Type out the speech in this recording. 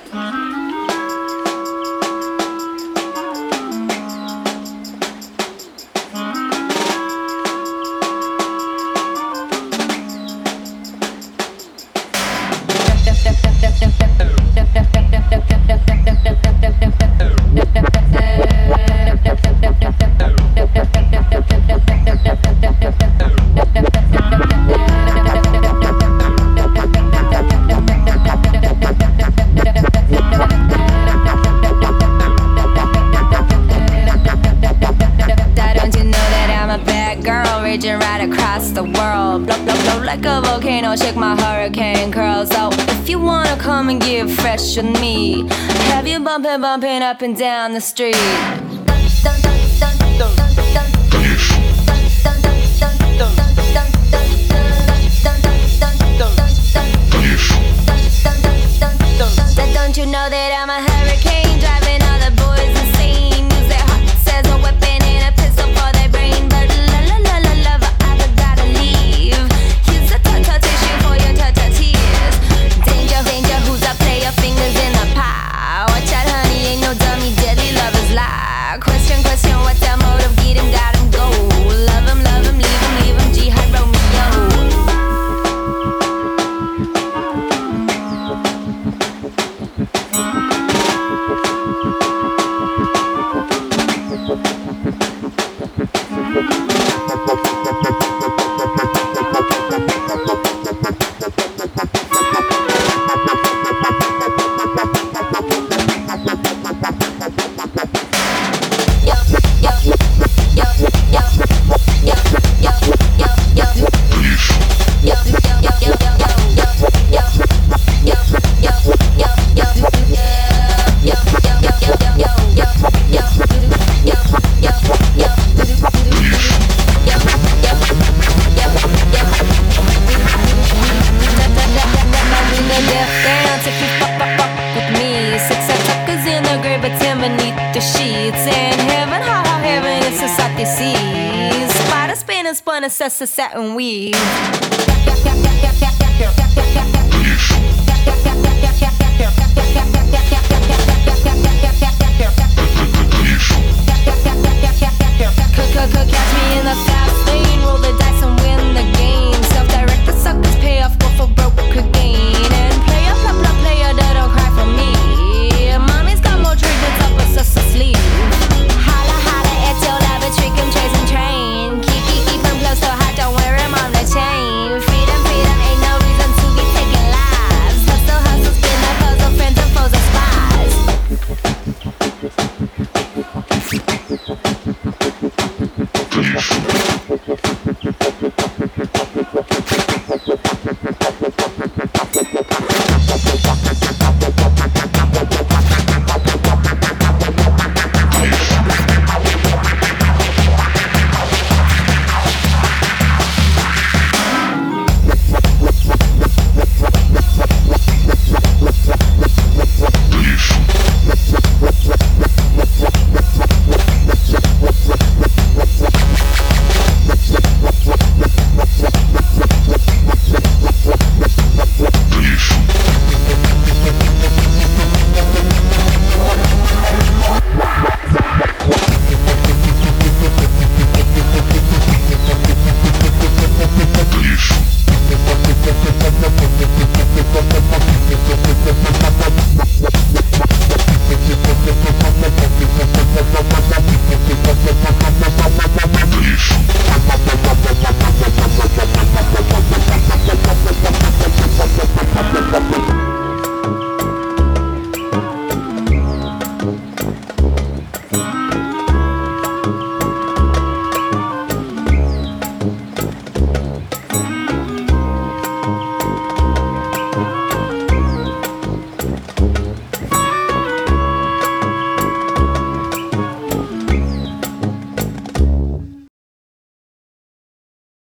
Raging right across the world, blow like a volcano, shake my hurricane curls. So if you wanna come and get fresh with me, have you bumping up and down the street. Don't you know that I'm a hurricane, driving all the boys insane? Use their hearts as a weapon and a pistol for their brain. But lover, I gotta leave. Here's a tissue for your tears. Danger, who's up? Play your fingers in the pie. Watch out, honey, ain't no dummy, deadly lovers lie. Question, what's their motive? Get him, got him, go. Love him, leave him, Jihad Romeo. Spun a satin weave.